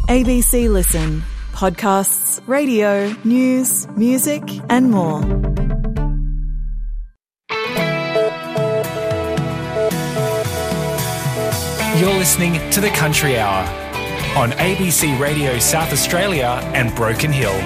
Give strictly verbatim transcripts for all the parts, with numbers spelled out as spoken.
A B C Listen. Podcasts, radio, news, music and more. You're listening to The Country Hour on A B C Radio South Australia and Broken Hill.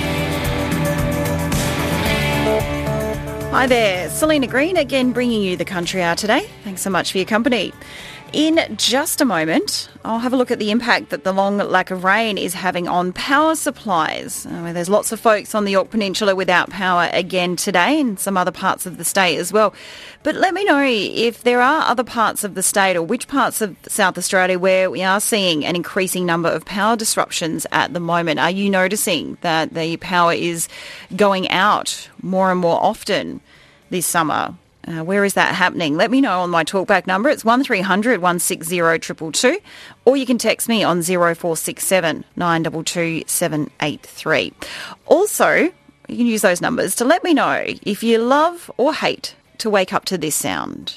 Hi there, Selena Green again bringing you The Country Hour today. Thanks so much for your company. In just a moment, I'll have a look at the impact that the long lack of rain is having on power supplies. I mean, there's lots of folks on the Yorke Peninsula without power again today and some other parts of the state as well. But let me know if there are other parts of the state or which parts of South Australia where we are seeing an increasing number of power disruptions at the moment. Are you noticing that the power is going out more and more often this summer? Uh, where is that happening? Let me know on my talkback number. It's one three hundred one six zero two two two, or you can text me on zero four six seven nine two two seven eight three. Also, you can use those numbers to let me know if you love or hate to wake up to this sound.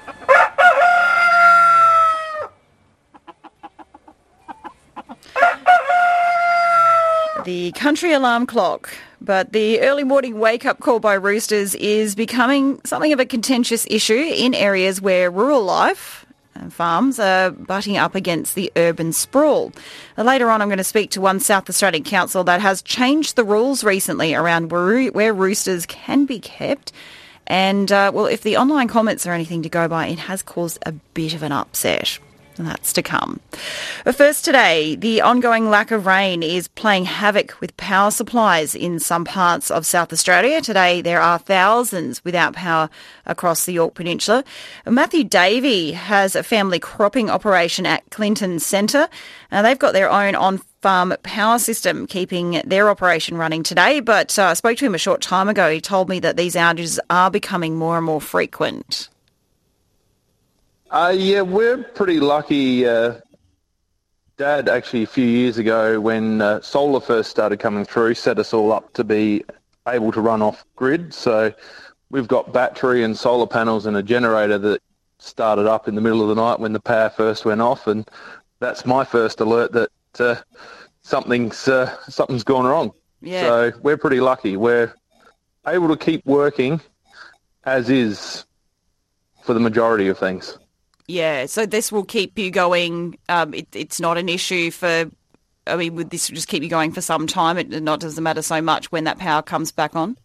The country alarm clock. But the early morning wake-up call by roosters is becoming something of a contentious issue in areas where rural life and farms are butting up against the urban sprawl. Later on, I'm going to speak to one South Australian council that has changed the rules recently around where, where roosters can be kept. And, uh, well, if the online comments are anything to go by, it has caused a bit of an upset. And that's to come. But first today, the ongoing lack of rain is playing havoc with power supplies in some parts of South Australia. Today, there are thousands without power across the Yorke Peninsula. Matthew Davey has a family cropping operation at Clinton Centre. Now, they've got their own on-farm power system keeping their operation running today. But uh, I spoke to him a short time ago. He told me that these outages are becoming more and more frequent. Uh, yeah, we're pretty lucky. Uh, Dad, actually, a few years ago, when uh, solar first started coming through, set us all up to be able to run off grid. So we've got battery and solar panels and a generator that started up in the middle of the night when the power first went off, and that's my first alert that uh, something's uh, something's gone wrong. Yeah. So we're pretty lucky. We're able to keep working as is for the majority of things. Yeah, so this will keep you going. Um, it, it's not an issue for, I mean, would this just keep you going for some time? It not doesn't matter so much when that power comes back on?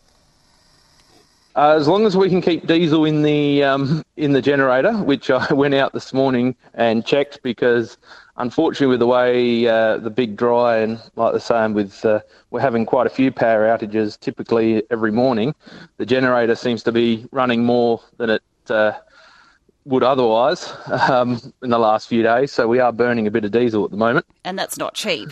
Uh, as long as we can keep diesel in the um, in the generator, which I went out this morning and checked, because unfortunately with the way uh, the big dry and like the same with, uh, we're having quite a few power outages typically every morning. The generator seems to be running more than it uh, would otherwise um, in the last few days, so we are burning a bit of diesel at the moment. And that's not cheap.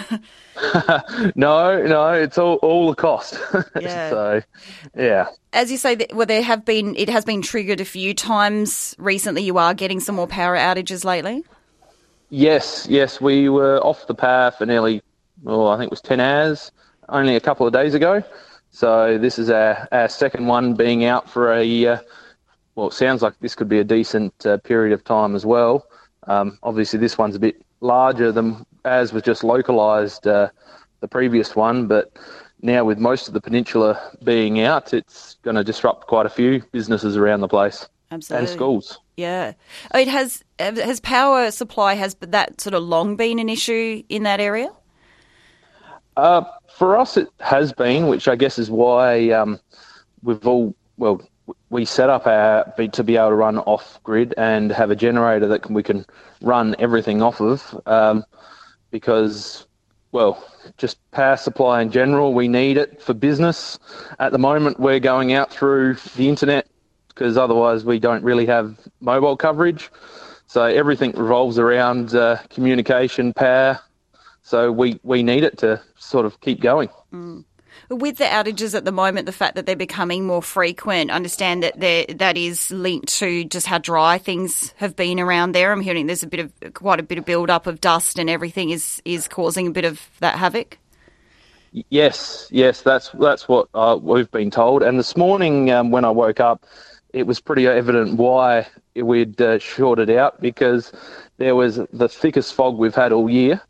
no, no, it's all, all the cost. Yeah. So, yeah. As you say, well, there have been, it has been triggered a few times recently. You are getting some more power outages lately? Yes, yes, we were off the power for nearly, well, I think it was ten hours, only a couple of days ago. So this is our, our second one being out for a... Uh, Well, it sounds like this could be a decent uh, period of time as well. Um, obviously, this one's a bit larger than as was just localised uh, the previous one, but now with most of the peninsula being out, it's going to disrupt quite a few businesses around the place. Absolutely. And schools. Yeah. Oh, it has, has power supply, has that sort of long been an issue in that area? Uh, for us, it has been, which I guess is why um, we've all, well, we set up our to be able to run off grid and have a generator that can, we can run everything off of, um, because, well, just power supply in general, we need it for business. At the moment, we're going out through the internet because otherwise we don't really have mobile coverage. So everything revolves around uh, communication, power. So we, we need it to sort of keep going. Mm. With the outages at the moment, the fact that they're becoming more frequent, I understand that that is linked to just how dry things have been around there. I'm hearing there's a bit of quite a bit of build-up of dust and everything is, is causing a bit of that havoc. Yes, yes, that's that's what uh, we've been told. And this morning um, when I woke up, it was pretty evident why we'd uh, shorted out, because there was the thickest fog we've had all year.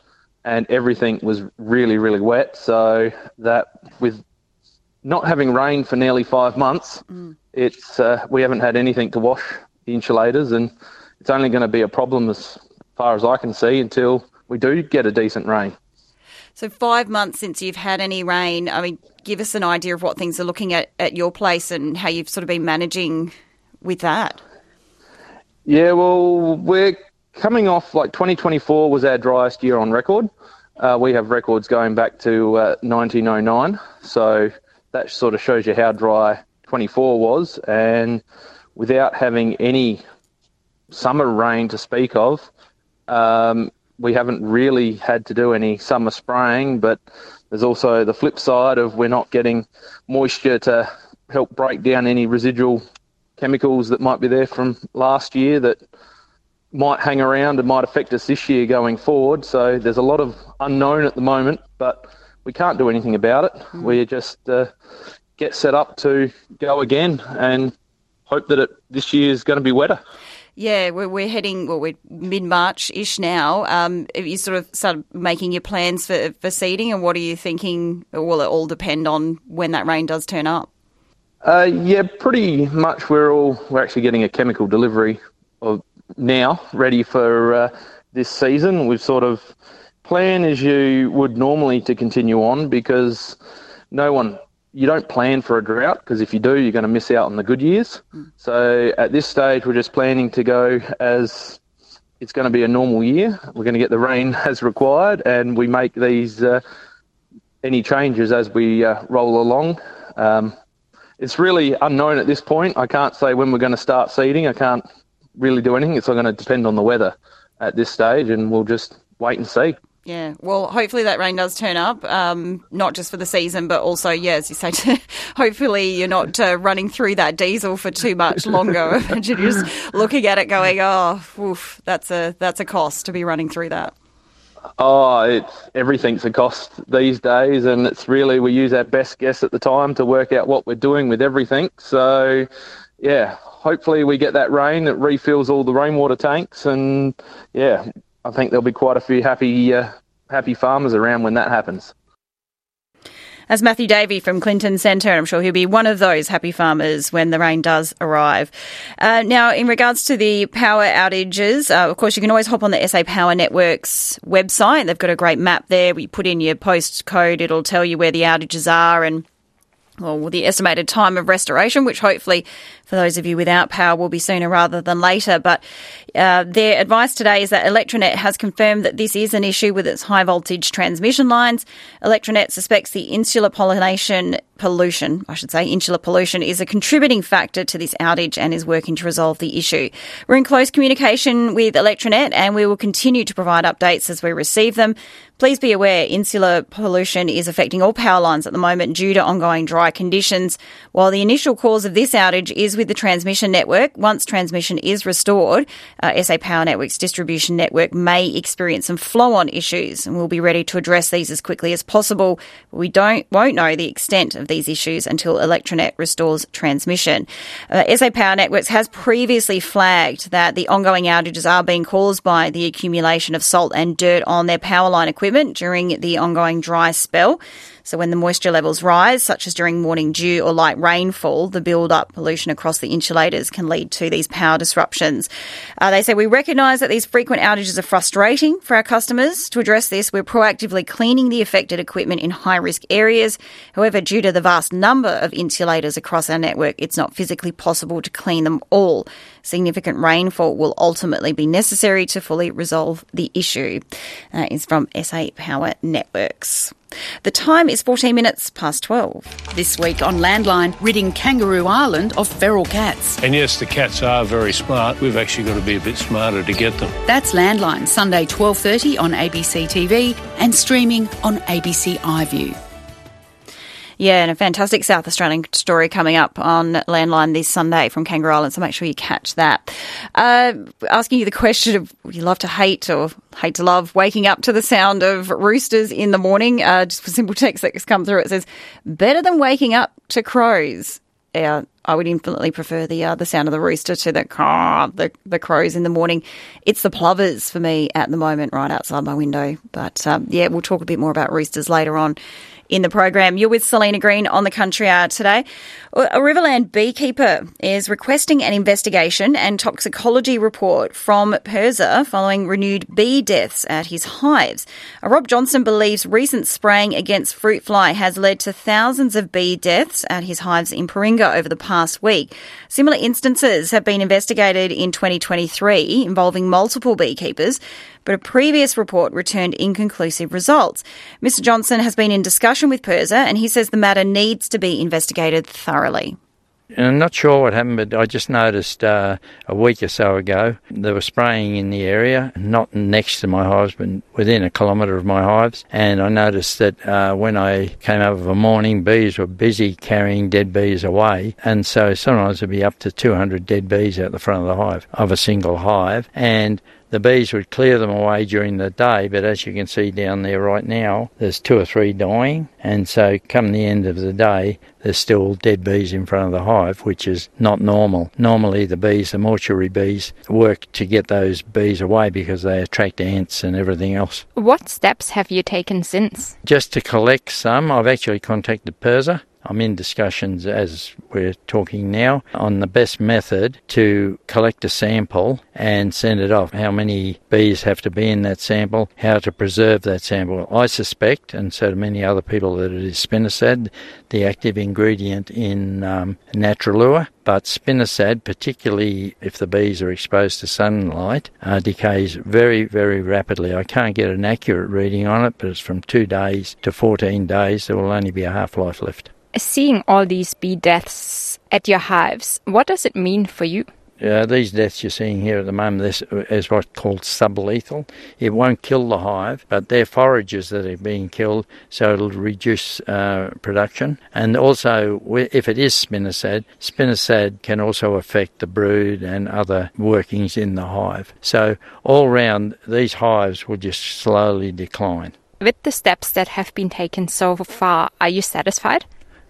and everything was really, really wet. So that with not having rain for nearly five months, mm. it's uh, we haven't had anything to wash the insulators, and it's only going to be a problem as far as I can see until we do get a decent rain. So five months since you've had any rain, I mean, give us an idea of what things are looking at at your place and how you've sort of been managing with that. Yeah, well, we're coming off, like twenty twenty-four was our driest year on record. Uh, we have records going back to uh, nineteen oh nine, so that sort of shows you how dry twenty-four was. And without having any summer rain to speak of, um, we haven't really had to do any summer spraying, but there's also the flip side of we're not getting moisture to help break down any residual chemicals that might be there from last year that might hang around and might affect us this year going forward. So there's a lot of unknown at the moment, but we can't do anything about it. Mm. We just uh, get set up to go again and hope that it, this year is going to be wetter. Yeah, we're, we're heading, well, we're mid-March-ish now. Um, have you sort of started making your plans for, for seeding, and what are you thinking? Will it all depend on when that rain does turn up? Uh, yeah, pretty much. We're all we're actually getting a chemical delivery of now, ready for uh, this season. We've sort of planned as you would normally to continue on, because no one. You don't plan for a drought, because if you do, you're going to miss out on the good years. Mm. So at this stage, we're just planning to go as it's going to be a normal year. We're going to get the rain as required, and we make these uh, any changes as we uh, roll along. Um, it's really unknown at this point. I can't say when we're going to start seeding. I can't really do anything. It's all going to depend on the weather at this stage, and we'll just wait and see. Yeah, well, hopefully that rain does turn up, um, not just for the season, but also, yeah, as you say, to, hopefully you're not uh, running through that diesel for too much longer. Imagine you're just looking at it going, oh, oof, that's a that's a cost to be running through that. Oh, it's everything's a cost these days, and it's really, we use our best guess at the time to work out what we're doing with everything. So, yeah, hopefully we get that rain that refills all the rainwater tanks, and, yeah, I think there'll be quite a few happy uh, happy farmers around when that happens. As Matthew Davey from Clinton Centre, I'm sure he'll be one of those happy farmers when the rain does arrive. Uh, now, in regards to the power outages, uh, of course, you can always hop on the S A Power Network's website. They've got a great map there. We put in your postcode. It'll tell you where the outages are and well, the estimated time of restoration, which hopefully for those of you without power will be sooner rather than later. But uh, their advice today is that Electranet has confirmed that this is an issue with its high voltage transmission lines. Electranet suspects the insular pollination pollution, I should say, insular pollution is a contributing factor to this outage and is working to resolve the issue. We're in close communication with Electranet and we will continue to provide updates as we receive them. Please be aware insular pollution is affecting all power lines at the moment due to ongoing dry conditions. While the initial cause of this outage is with the transmission network, once transmission is restored, uh, S A Power Network's distribution network may experience some flow-on issues, and we'll be ready to address these as quickly as possible. We don't won't know the extent of these issues until Electranet restores transmission. Uh, S A Power Networks has previously flagged that the ongoing outages are being caused by the accumulation of salt and dirt on their power line equipment during the ongoing dry spell. So when the moisture levels rise, such as during morning dew or light rainfall, the build-up pollution across the insulators can lead to these power disruptions. Uh, they say, we recognise that these frequent outages are frustrating for our customers. To address this, we're proactively cleaning the affected equipment in high-risk areas. However, due to the vast number of insulators across our network, it's not physically possible to clean them all. Significant rainfall will ultimately be necessary to fully resolve the issue. That is from S A Power Networks. The time is fourteen minutes past twelve. This week on Landline, ridding Kangaroo Island of feral cats. And yes, the cats are very smart. We've actually got to be a bit smarter to get them. That's Landline, Sunday twelve thirty on A B C T V and streaming on A B C iView. Yeah, and a fantastic South Australian story coming up on Landline this Sunday from Kangaroo Island, so make sure you catch that. Uh, asking you the question of would you love to hate or hate to love waking up to the sound of roosters in the morning? Uh, just a simple text that's come through. It says, better than waking up to crows. Yeah, I would infinitely prefer the uh, the sound of the rooster to the caw, the the crows in the morning. It's the plovers for me at the moment, right outside my window. But um, yeah, we'll talk a bit more about roosters later on in the program. You're with Selena Green on the Country Hour today. A Riverland beekeeper is requesting an investigation and toxicology report from PIRSA following renewed bee deaths at his hives. Rob Johnson believes recent spraying against fruit fly has led to thousands of bee deaths at his hives in Paringa over the past week. Similar instances have been investigated in twenty twenty-three involving multiple beekeepers, but a previous report returned inconclusive results. Mister Johnson has been in discussion with PIRSA and he says the matter needs to be investigated thoroughly. And I'm not sure what happened, but I just noticed uh, a week or so ago they were spraying in the area, not next to my hives, but within a kilometre of my hives. And I noticed that uh, when I came over of a morning, bees were busy carrying dead bees away. And so sometimes there'd be up to two hundred dead bees out the front of the hive, of a single hive. And the bees would clear them away during the day, but as you can see down there right now, there's two or three dying, and so come the end of the day, there's still dead bees in front of the hive, which is not normal. Normally the bees, the mortuary bees, work to get those bees away because they attract ants and everything else. What steps have you taken since? Just to collect some, I've actually contacted PIRSA. I'm in discussions as we're talking now on the best method to collect a sample and send it off. How many bees have to be in that sample, how to preserve that sample. I suspect, and so do many other people, that it is spinosad, the active ingredient in um, Naturalure. But spinosad, particularly if the bees are exposed to sunlight, uh, decays very, very rapidly. I can't get an accurate reading on it, but it's from two days to fourteen days. There will only be a half-life left. Seeing all these bee deaths at your hives, what does it mean for you? Uh, these deaths you're seeing here at the moment this is what's called sublethal. It won't kill the hive, but they're foragers that are being killed, so it'll reduce uh, production. And also, if it is spinosad, spinosad can also affect the brood and other workings in the hive. So all round, these hives will just slowly decline. With the steps that have been taken so far, are you satisfied?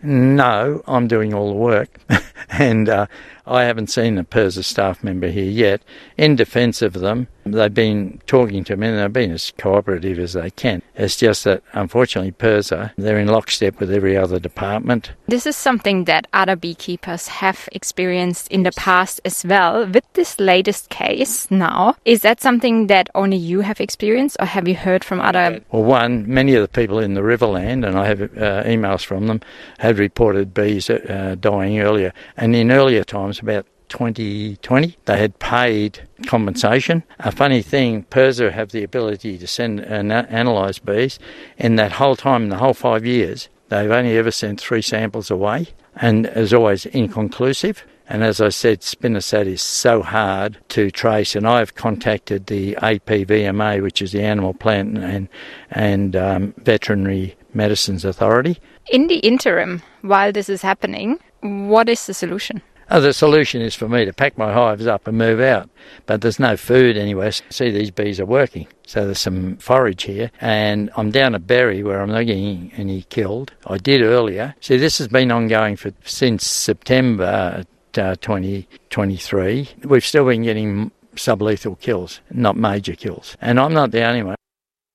No, I'm doing all the work, and uh, I haven't seen a PIRSA staff member here yet. In defence of them, they've been talking to me and they've been as cooperative as they can. It's just that, unfortunately, PIRSA, they're in lockstep with every other department. This is something that other beekeepers have experienced in the past as well. With this latest case now, is that something that only you have experienced, or have you heard from other... Well, one, many of the people in the Riverland, and I have uh, emails from them, had reported bees uh, dying earlier. And in earlier times, about twenty twenty, they had paid compensation. A funny thing, PIRSA have the ability to send and analyse bees. In that whole time, in the whole five years, they've only ever sent three samples away, and as always, inconclusive. And as I said, spinosad is so hard to trace, and I've contacted the A P V M A, which is the Animal, Plant and, and um, Veterinary Medicines Authority. In the interim, while this is happening, what is the solution? Oh, the solution is for me to pack my hives up and move out. But there's no food anywhere. See, these bees are working. So there's some forage here. And I'm down at Berry where I'm not getting any killed. I did earlier. See, this has been ongoing for since September uh, twenty twenty-three. We've still been getting sublethal kills, not major kills. And I'm not the only one.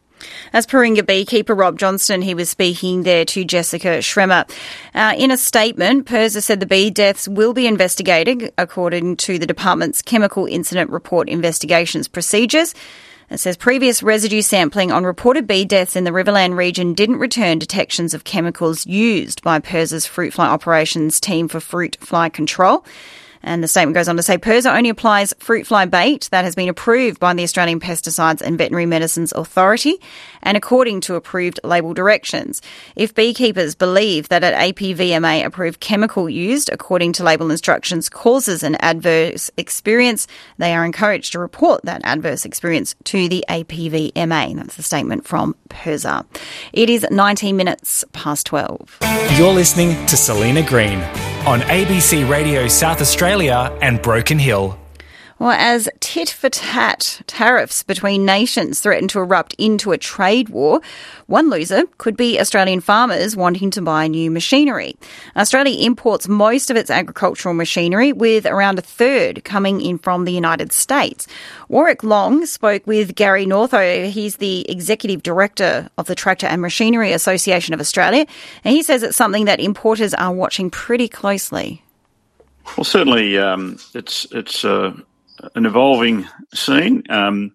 As Paringa beekeeper Rob Johnston, he was speaking there to Jessica Schremer. Uh, in a statement, PIRSA said the bee deaths will be investigated according to the department's Chemical Incident Report investigations procedures. It says previous residue sampling on reported bee deaths in the Riverland region didn't return detections of chemicals used by PIRSA's fruit fly operations team for fruit fly control. And the statement goes on to say PIRSA only applies fruit fly bait that has been approved by the Australian Pesticides and Veterinary Medicines Authority and according to approved label directions. If beekeepers believe that an A P V M A approved chemical used according to label instructions causes an adverse experience, they are encouraged to report that adverse experience to the A P V M A. That's the statement from PIRSA. It is nineteen minutes past twelve. You're listening to Selena Green on A B C Radio South Australia and Broken Hill. Well, as tit-for-tat tariffs between nations threaten to erupt into a trade war, one loser could be Australian farmers wanting to buy new machinery. Australia imports most of its agricultural machinery, with around a third coming in from the United States. Warwick Long spoke with Gary Northo. He's the Executive Director of the Tractor and Machinery Association of Australia, and he says it's something that importers are watching pretty closely. Well, certainly um, it's it's uh, an evolving scene. Um,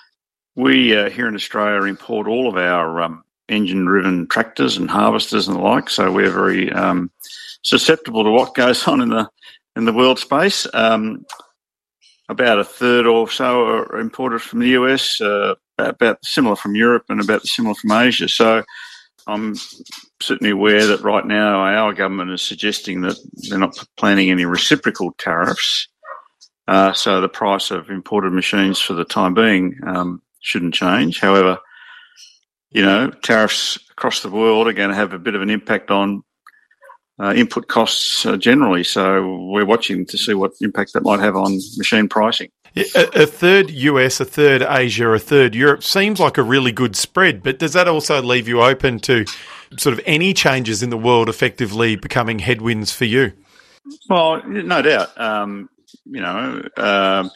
we uh, here in Australia import all of our um, engine-driven tractors and harvesters and the like, so we're very um, susceptible to what goes on in the in the world space. Um, about a third or so are imported from the U S, uh, about similar from Europe, and about similar from Asia. So I'm certainly aware that right now our government is suggesting that they're not planning any reciprocal tariffs. Uh, so the price of imported machines for the time being um, shouldn't change. However, you know, tariffs across the world are going to have a bit of an impact on uh, input costs uh, generally. So we're watching to see what impact that might have on machine pricing. A, a third U S, a third Asia, a third Europe seems like a really good spread, but does that also leave you open to sort of any changes in the world effectively becoming headwinds for you? Well, no doubt. Um, you know, uh,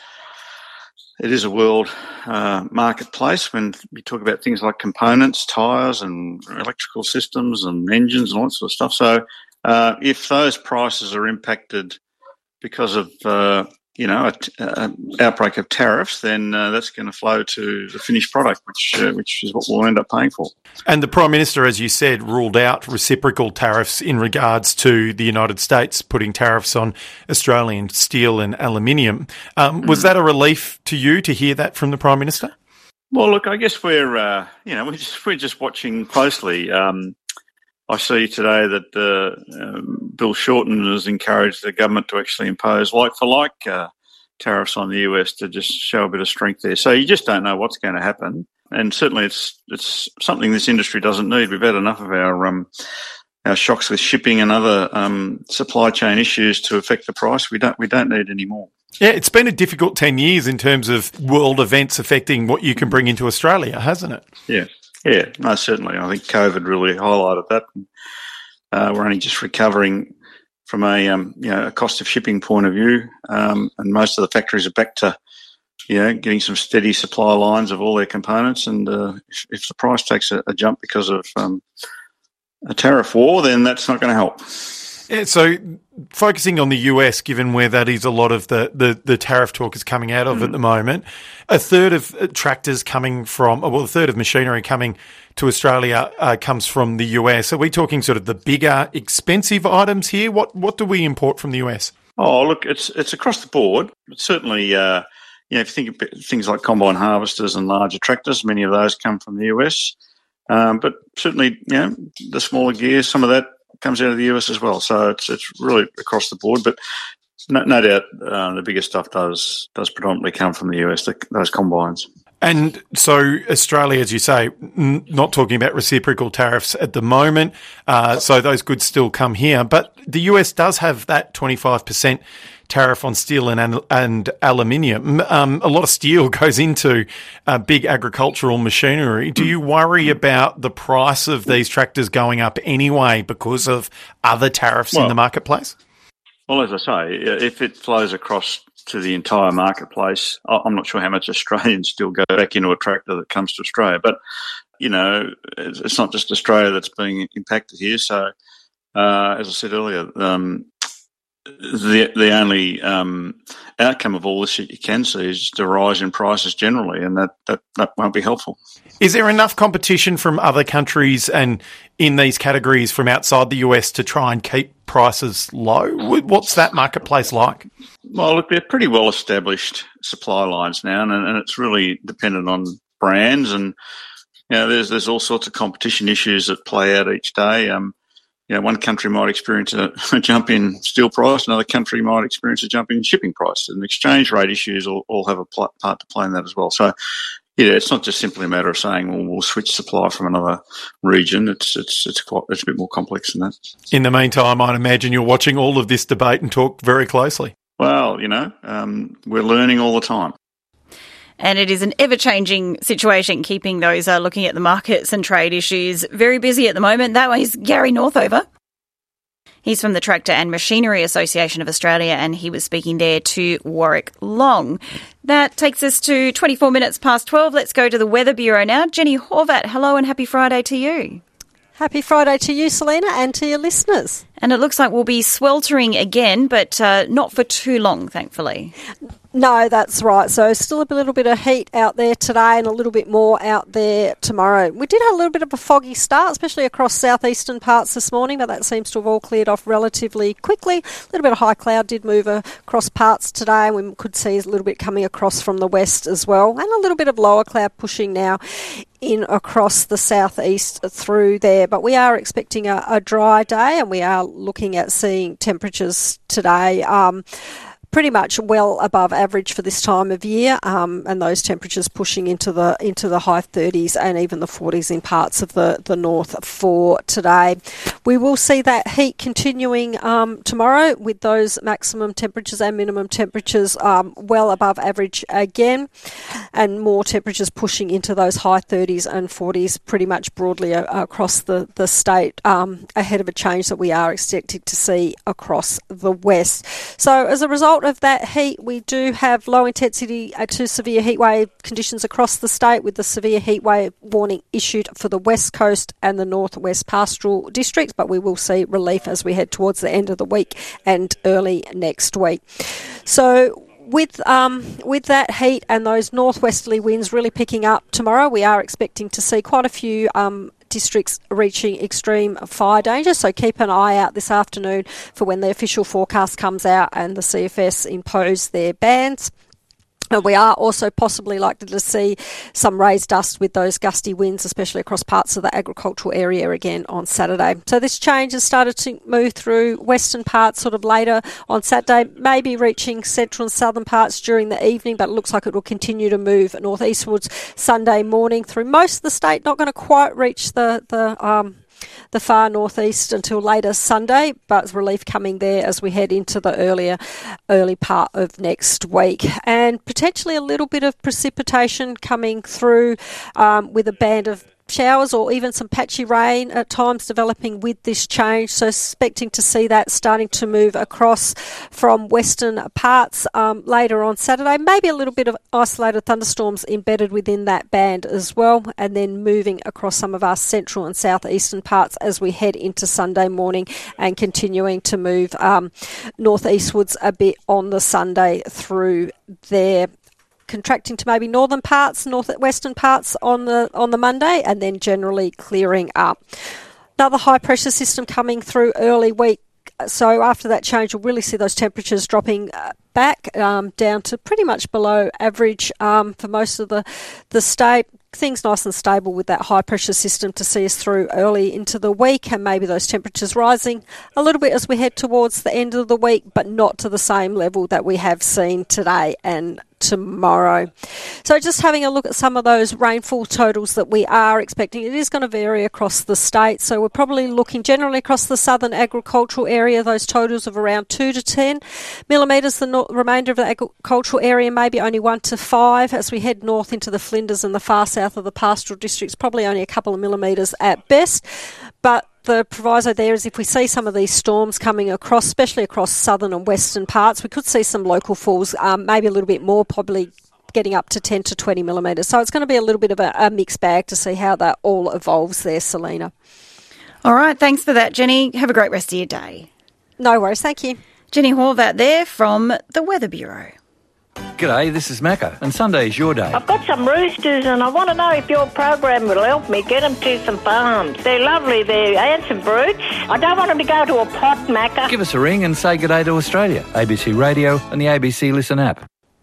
it is a world uh, marketplace when we talk about things like components, tyres and electrical systems and engines and all that sort of stuff. So uh, if those prices are impacted because of uh, you know, an outbreak of tariffs, then uh, that's going to flow to the finished product, which uh, which is what we'll end up paying for. And the Prime Minister, as you said, ruled out reciprocal tariffs in regards to the United States putting tariffs on Australian steel and aluminium. Um, was that a relief to you to hear that from the Prime Minister? Well, look, I guess we're uh, you know we're just we're just watching closely. Um, I see today that uh, um, Bill Shorten has encouraged the government to actually impose like-for-like uh, tariffs on the U S to just show a bit of strength there. So you just don't know what's going to happen. And certainly it's it's something this industry doesn't need. We've had enough of our um, our shocks with shipping and other um, supply chain issues to affect the price. We don't we don't need any more. Yeah, it's been a difficult ten years in terms of world events affecting what you can bring into Australia, hasn't it? Yeah. Yeah, no, certainly. I think COVID really highlighted that. Uh, we're only just recovering from a um, you know a cost of shipping point of view, um, and most of the factories are back to you know getting some steady supply lines of all their components. And uh, if, if the price takes a, a jump because of um, a tariff war, then that's not going to help. Yeah, so focusing on the U S, given where that is a lot of the, the, the tariff talk is coming out of mm. at the moment, a third of tractors coming from, well, a third of machinery coming to Australia uh, comes from the U S. Are we talking sort of the bigger, expensive items here? What what do we import from the U S? Oh, look, it's it's across the board. It's certainly, uh, you know, if you think of things like combine harvesters and larger tractors, many of those come from the U S. Um, but certainly, you know, the smaller gears, some of that comes out of the U S as well. So it's it's really across the board. But no, no doubt uh, the bigger stuff does does predominantly come from the U S, the, those combines. And so Australia, as you say, n- not talking about reciprocal tariffs at the moment, uh, so those goods still come here. But the U S does have that twenty-five percent tariff on steel and and aluminium. Um, a lot of steel goes into uh, big agricultural machinery. Do you worry about the price of these tractors going up anyway because of other tariffs well, in the marketplace? Well, as I say, if it flows across to the entire marketplace, I'm not sure how much Australians still go back into a tractor that comes to Australia. But, you know, it's not just Australia that's being impacted here. So, uh, as I said earlier, um, the the only um, outcome of all this that you can see is just a rise in prices generally, and that, that, that won't be helpful. Is there enough competition from other countries and in these categories from outside the U S to try and keep prices low? What's that marketplace like? Well, look, they're pretty well established supply lines now, and, and it's really dependent on brands, and you know, there's there's all sorts of competition issues that play out each day. Um, You know, one country might experience a, a jump in steel price, another country might experience a jump in shipping price, and exchange rate issues all, all have a pl- part to play in that as well. So, yeah, it's not just simply a matter of saying, well, we'll switch supply from another region. It's it's it's quite it's a bit more complex than that. In the meantime, I'd imagine you're watching all of this debate and talk very closely. Well, you know, um, we're learning all the time. And it is an ever-changing situation, keeping those uh, looking at the markets and trade issues very busy at the moment. That way is Gary Northover. He's from the Tractor and Machinery Association of Australia, and he was speaking there to Warwick Long. That takes us to twenty-four minutes past twelve. Let's go to the Weather Bureau now. Jenny Horvat, hello and happy Friday to you. Happy Friday to you, Selena, and to your listeners. And it looks like we'll be sweltering again, but uh, not for too long, thankfully. No, that's right. So still a little bit of heat out there today and a little bit more out there tomorrow. We did have a little bit of a foggy start, especially across southeastern parts this morning, but that seems to have all cleared off relatively quickly. A little bit of high cloud did move across parts today, and we could see a little bit coming across from the west as well, and a little bit of lower cloud pushing now in across the southeast through there. But we are expecting a, a dry day, and we are looking at seeing temperatures today um, pretty much well above average for this time of year, um, and those temperatures pushing into the into the high thirties and even the forties in parts of the, the north for today. We will see that heat continuing um, tomorrow with those maximum temperatures and minimum temperatures um, well above average again, and more temperatures pushing into those high thirties and forties pretty much broadly a- across the, the state, um, ahead of a change that we are expected to see across the west. So as a result of that heat, we do have low intensity uh, to severe heatwave conditions across the state, with the severe heatwave warning issued for the west coast and the northwest pastoral districts, but we will see relief as we head towards the end of the week and early next week. So With um, with that heat and those northwesterly winds really picking up tomorrow, we are expecting to see quite a few um, districts reaching extreme fire danger. So keep an eye out this afternoon for when the official forecast comes out and the C F S impose their bans. We are also possibly likely to see some raised dust with those gusty winds, especially across parts of the agricultural area again on Saturday. So this change has started to move through western parts sort of later on Saturday, maybe reaching central and southern parts during the evening, but it looks like it will continue to move northeastwards Sunday morning through most of the state. Not going to quite reach the, the um, the far northeast until later Sunday, but relief coming there as we head into the earlier early part of next week, and potentially a little bit of precipitation coming through um, with a band of showers or even some patchy rain at times developing with this change. So expecting to see that starting to move across from western parts um, later on Saturday. Maybe a little bit of isolated thunderstorms embedded within that band as well, and then moving across some of our central and southeastern parts as we head into Sunday morning, and continuing to move um, northeastwards a bit on the Sunday through there, contracting to maybe northern parts, northwestern parts on the on the Monday, and then generally clearing up. Another high pressure system coming through early week. So after that change, you'll really see those temperatures dropping uh, back um, down to pretty much below average um, for most of the, the state. Things nice and stable with that high pressure system to see us through early into the week, and maybe those temperatures rising a little bit as we head towards the end of the week, but not to the same level that we have seen today and tomorrow. So just having a look at some of those rainfall totals that we are expecting. It is going to vary across the state, so we're probably looking generally across the southern agricultural area, those totals of around two to ten millimetres. The no- remainder of the agricultural area maybe only one to five. As we head north into the Flinders and the far south of the pastoral districts, probably only a couple of millimetres at best. But the proviso there is if we see some of these storms coming across, especially across southern and western parts, we could see some local falls, um, maybe a little bit more, probably getting up to ten to twenty millimetres. So it's going to be a little bit of a, a mixed bag to see how that all evolves there, Selena. All right, thanks for that, Jenny. Have a great rest of your day. No worries, thank you. Jenny Horvat there from the Weather Bureau. G'day, this is Macca, and Sunday is your day. I've got some roosters and I want to know if your program will help me get them to some farms. They're lovely, they're handsome brutes. I don't want them to go to a pot, Macca. Give us a ring and say g'day to Australia, A B C Radio and the A B C Listen app.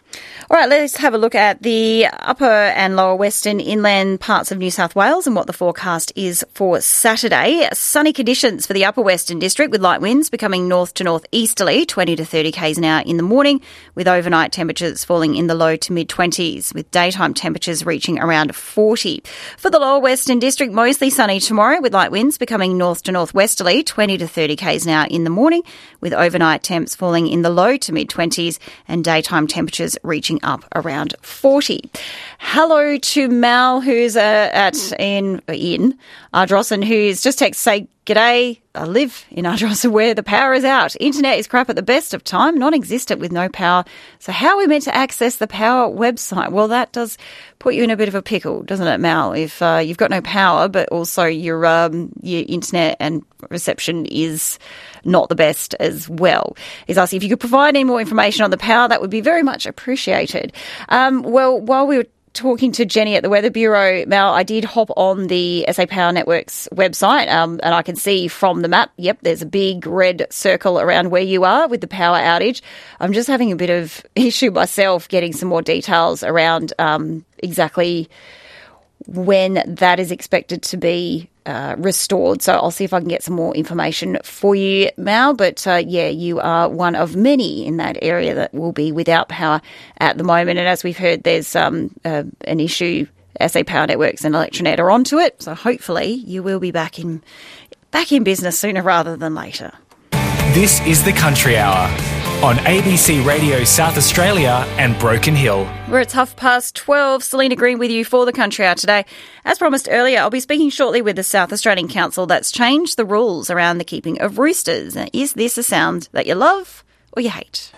All right, let's have a look at the upper and lower western inland parts of New South Wales and what the forecast is for Saturday. Sunny conditions for the upper western district with light winds becoming north to northeasterly, twenty to thirty k's an hour in the morning, with overnight temperatures falling in the low to mid-twenties, with daytime temperatures reaching around forty. For the lower western district, mostly sunny tomorrow with light winds becoming north to northwesterly, twenty to thirty k's an hour in the morning, with overnight temps falling in the low to mid-twenties and daytime temperatures reaching up around forty. Hello to Mal, who's uh, at in in Ardrossan, who's just texted say, "G'day, I live in Ardrossan where the power is out. Internet is crap at the best of time, non-existent with no power. So how are we meant to access the power website?" Well, that does put you in a bit of a pickle, doesn't it, Mal? If uh, you've got no power, but also your um, your internet and reception is not the best as well. He's asking if you could provide any more information on the power, that would be very much appreciated. Um, well, while we were talking to Jenny at the Weather Bureau, Mal, I did hop on the S A Power Network's website um, and I can see from the map, yep, there's a big red circle around where you are with the power outage. I'm just having a bit of issue myself getting some more details around um, exactly when that is expected to be uh, restored. So I'll see if I can get some more information for you, Mal. But uh, yeah, you are one of many in that area that will be without power at the moment. And as we've heard, there's um, uh, an issue. S A Power Networks and Electronet are onto it. So hopefully you will be back in back in business sooner rather than later. This is the Country Hour on A B C Radio South Australia and Broken Hill. We're at half past twelve. Selena Green with you for the Country Hour today. As promised earlier, I'll be speaking shortly with the South Australian Council that's changed the rules around the keeping of roosters. Now, is this a sound that you love or you hate?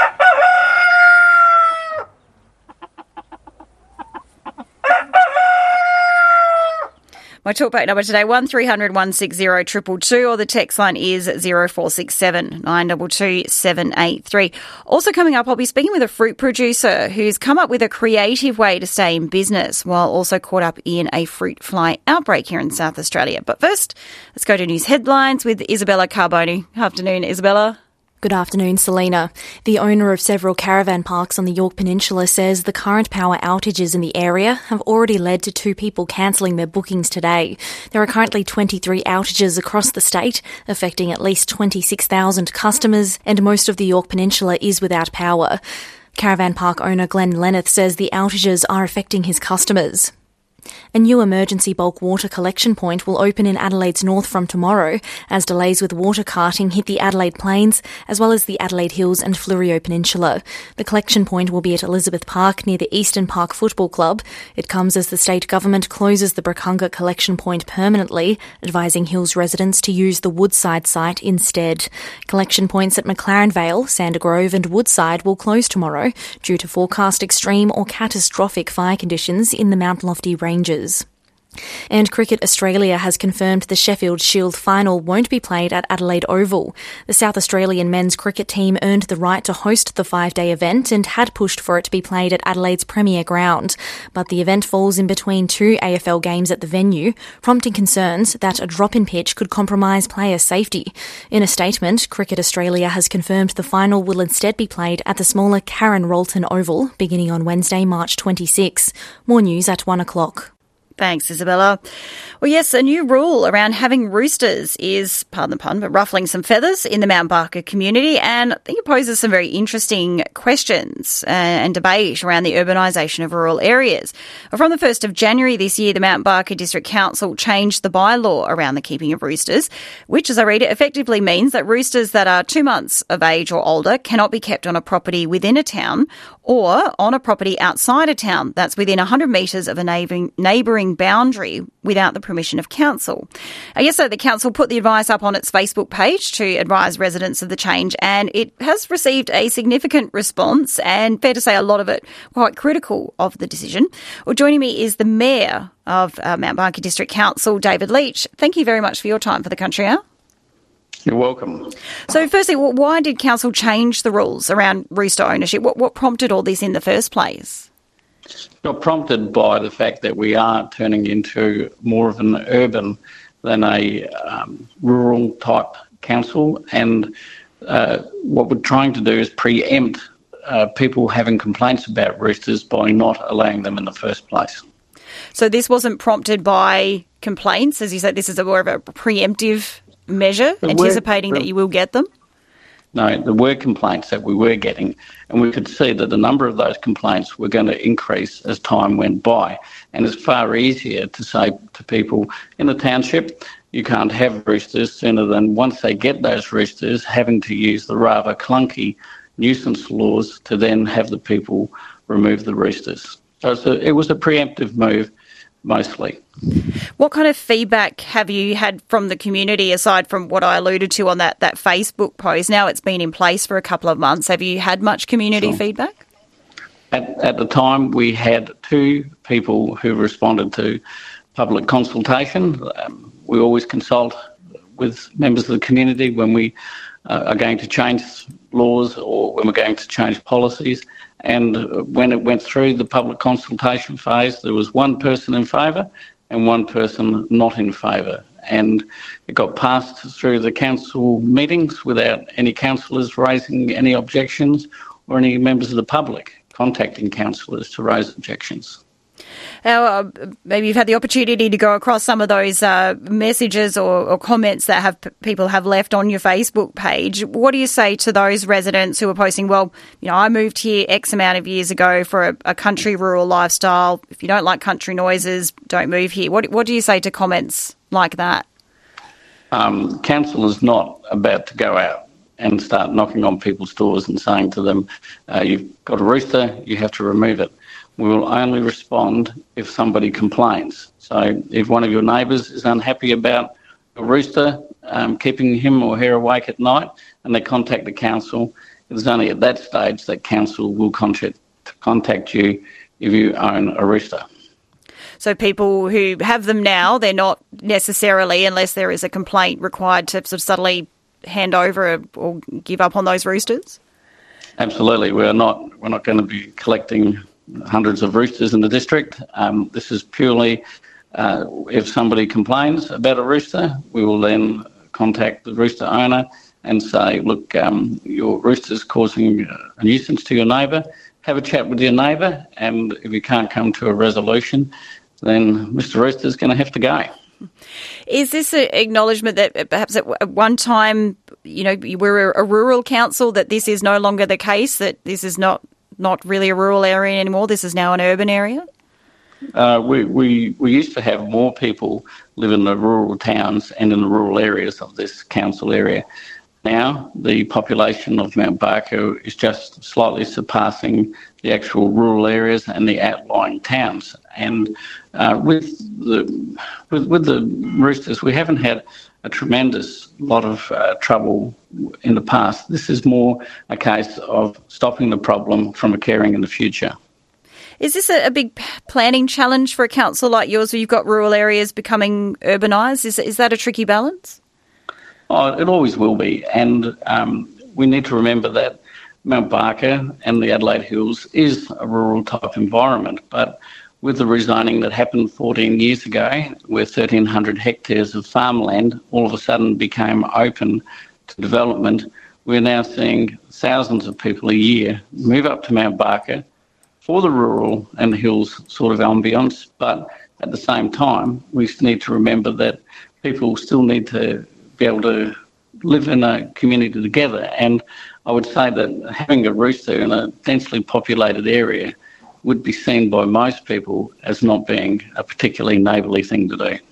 My talkback number today, one three hundred one six zero two two two, or the text line is zero four six seven nine two two seven eight three. Also coming up, I'll be speaking with a fruit producer who's come up with a creative way to stay in business while also caught up in a fruit fly outbreak here in South Australia. But first, let's go to news headlines with Isabella Carboni. Afternoon, Isabella. Good afternoon, Selena. The owner of several caravan parks on the Yorke Peninsula says the current power outages in the area have already led to two people cancelling their bookings today. There are currently twenty-three outages across the state, affecting at least twenty-six thousand customers, and most of the Yorke Peninsula is without power. Caravan park owner Glenn Lenneth says the outages are affecting his customers. A new emergency bulk water collection point will open in Adelaide's north from tomorrow as delays with water carting hit the Adelaide Plains as well as the Adelaide Hills and Fleurieu Peninsula. The collection point will be at Elizabeth Park near the Eastern Park Football Club. It comes as the state government closes the Brakunga collection point permanently, advising Hills residents to use the Woodside site instead. Collection points at McLaren Vale, Sander Grove and Woodside will close tomorrow due to forecast extreme or catastrophic fire conditions in the Mount Lofty Ranges. And Cricket Australia has confirmed the Sheffield Shield final won't be played at Adelaide Oval. The South Australian men's cricket team earned the right to host the five-day event and had pushed for it to be played at Adelaide's premier ground. But the event falls in between two A F L games at the venue, prompting concerns that a drop in pitch could compromise player safety. In a statement, Cricket Australia has confirmed the final will instead be played at the smaller Karen Rolton Oval, beginning on Wednesday, March twenty-sixth. More news at one o'clock. Thanks, Isabella. Well, yes, a new rule around having roosters is, pardon the pun, but ruffling some feathers in the Mount Barker community, and I think it poses some very interesting questions and debate around the urbanisation of rural areas. From the first of January this year, the Mount Barker District Council changed the bylaw around the keeping of roosters, which, as I read it, effectively means that roosters that are two months of age or older cannot be kept on a property within a town or on a property outside a town that's within one hundred metres of a neighbouring, neighbouring boundary without the permission of council. Uh, yesterday, the council put the advice up on its Facebook page to advise residents of the change, and it has received a significant response, and fair to say a lot of it quite critical of the decision. Well, joining me is the Mayor of uh, Mount Barker District Council, David Leach. Thank you very much for your time for the Country Hour. You're welcome. So firstly, why did council change the rules around rooster ownership? What, what prompted all this in the first place? Not prompted by the fact that we are turning into more of an urban than a um, rural type council, and uh, what we're trying to do is preempt uh, people having complaints about roosters by not allowing them in the first place. So this wasn't prompted by complaints, as you said, this is a more of a preemptive measure, There anticipating were, that you will get them? No, there were complaints that we were getting, and we could see that the number of those complaints were going to increase as time went by. And it's far easier to say to people in the township, you can't have roosters sooner than once they get those roosters, having to use the rather clunky nuisance laws to then have the people remove the roosters. So it's a, it was a preemptive move, mostly. What kind of feedback have you had from the community, aside from what I alluded to on that, that Facebook post? Now it's been in place for a couple of months. Have you had much community Sure. feedback? At, at the time, we had two people who responded to public consultation. Um, we always consult with members of the community when we uh, are going to change laws or when we're going to change policies. And when it went through the public consultation phase, there was one person in favour and one person not in favour. And it got passed through the council meetings without any councillors raising any objections or any members of the public contacting councillors to raise objections. Now, uh, maybe you've had the opportunity to go across some of those uh, messages or, or comments that have p- people have left on your Facebook page. What do you say to those residents who are posting, well, you know, I moved here X amount of years ago for a, a country rural lifestyle. If you don't like country noises, don't move here. What, what do you say to comments like that? Um, council is not about to go out and start knocking on people's doors and saying to them, uh, you've got a rooster, you have to remove it. We will only respond if somebody complains. So if one of your neighbours is unhappy about a rooster um, keeping him or her awake at night and they contact the council, it is only at that stage that council will contact, contact you if you own a rooster. So people who have them now, they're not necessarily, unless there is a complaint, required to sort of subtly hand over or give up on those roosters? Absolutely. We're not, we're not going to be collecting hundreds of roosters in the district. Um, this is purely uh, if somebody complains about a rooster, we will then contact the rooster owner and say, look, um, your rooster's causing a nuisance to your neighbour. Have a chat with your neighbour, and if you can't come to a resolution, then Mister Rooster's going to have to go. Is this an acknowledgement that perhaps at one time, you know, you were a rural council, that this is no longer the case, that this is not not really a rural area anymore, this is now an urban area? Uh, we, we, we used to have more people live in the rural towns and in the rural areas of this council area. Now the population of Mount Barker is just slightly surpassing the actual rural areas and the outlying towns. And uh, with the with, with the roosters, we haven't had a tremendous lot of uh, trouble in the past. This is more a case of stopping the problem from occurring in the future. Is this a, a big planning challenge for a council like yours, where you've got rural areas becoming urbanised? Is is that a tricky balance? Oh, it always will be. And um, we need to remember that Mount Barker and the Adelaide Hills is a rural type environment, but with the rezoning that happened fourteen years ago, where thirteen hundred hectares of farmland all of a sudden became open to development, we're now seeing thousands of people a year move up to Mount Barker for the rural and the hills sort of ambience. But at the same time, we need to remember that people still need to be able to live in a community together. And I would say that having a rooster in a densely populated area would be seen by most people as not being a particularly neighbourly thing to do.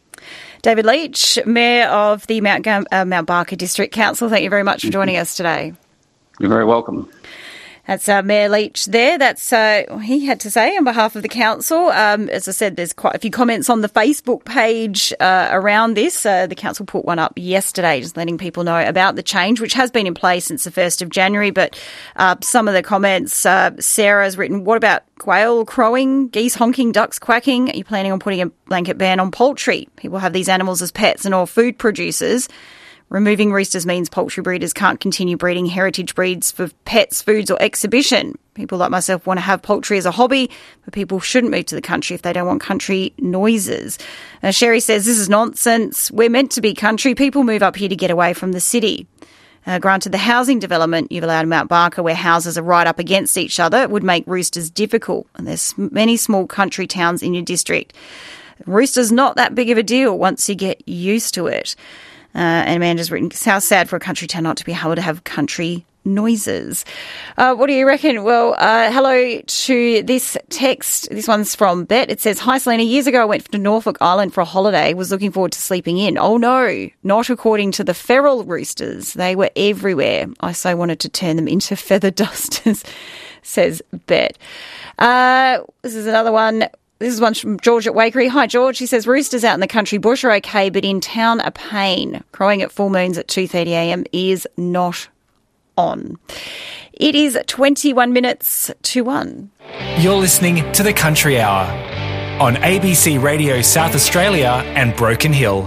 David Leach, Mayor of the Mount, Gum- uh, Mount Barker District Council, thank you very much for joining us today. You're very welcome. That's uh, Mayor Leach there. That's uh, what he had to say on behalf of the council. Um, as I said, there's quite a few comments on the Facebook page uh, around this. Uh, the council put one up yesterday, just letting people know about the change, which has been in place since the first of January. But uh, some of the comments, uh, Sarah's written, what about quail crowing, geese honking, ducks quacking? Are you planning on putting a blanket ban on poultry? People have these animals as pets and all food producers. Removing roosters means poultry breeders can't continue breeding heritage breeds for pets, foods or exhibition. People like myself want to have poultry as a hobby, but people shouldn't move to the country if they don't want country noises. Uh, Sherry says, this is nonsense. We're meant to be country. People move up here to get away from the city. Uh, granted, the housing development you've allowed in Mount Barker, where houses are right up against each other, would make roosters difficult. And there's many small country towns in your district. Rooster's not that big of a deal once you get used to it. Uh, and Amanda's written, how sad for a country town not to be able to have country noises. Uh, what do you reckon? Well, uh, hello to this text. This one's from Bet. It says, hi, Selena. Years ago, I went to Norfolk Island for a holiday, was looking forward to sleeping in. Oh, no, not according to the feral roosters. They were everywhere. I so wanted to turn them into feather dusters, says Bet. Uh, this is another one. This is one from George at Wakery. Hi, George. He says, roosters out in the country bush are okay, but in town a pain. Crowing at full moons at two thirty a m is not on. It is twenty-one minutes to one. You're listening to the Country Hour on A B C Radio South Australia and Broken Hill.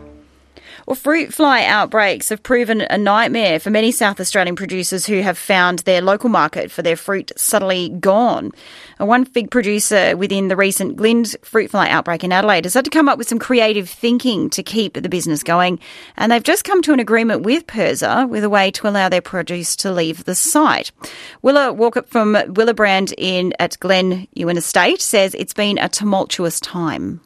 Well, fruit fly outbreaks have proven a nightmare for many South Australian producers who have found their local market for their fruit suddenly gone. One fig producer within the recent Glynde fruit fly outbreak in Adelaide has had to come up with some creative thinking to keep the business going, and they've just come to an agreement with PIRSA with a way to allow their produce to leave the site. Willa Walkup from Willabrand in at Glen Ewan Estate says it's been a tumultuous time.